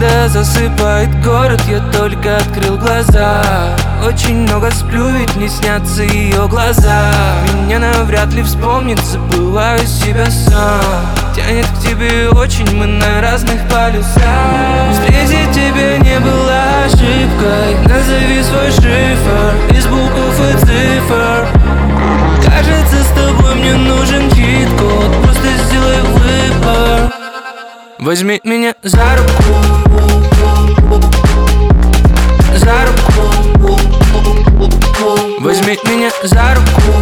Когда засыпает город, я только открыл глаза. Очень много сплю, ведь не снятся ее глаза. Меня навряд ли вспомнит, забываю себя сам. Тянет к тебе очень, мы на разных полюсах. Встретить тебя не было ошибкой. Назови свой шифр из букв и цифр. Кажется, с тобой мне нужен чит-код. Просто сделай выбор. Возьми меня за руку, за руку. Возьми меня за руку,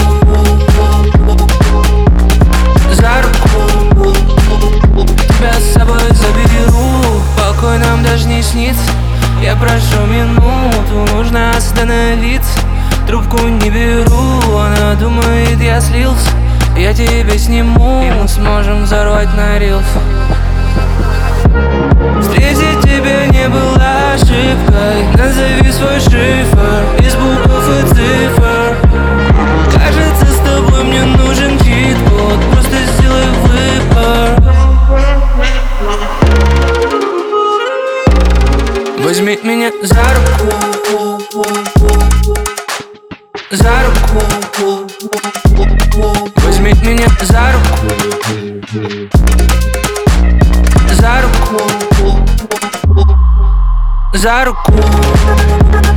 за руку. Тебя с собой заберу, покой нам даже не снится. Я прошу минуту, нужно остановиться. Трубку не беру, она думает, я слился. Я тебе сниму, и мы сможем взорвать на рилс. Встретить тебя не было ошибкой. Назови свой шифр из букв и цифр. Кажется, с тобой мне нужен чит-код. Просто сделай выбор. Возьми меня за руку, за руку. Возьми меня за руку, за руку, за руку.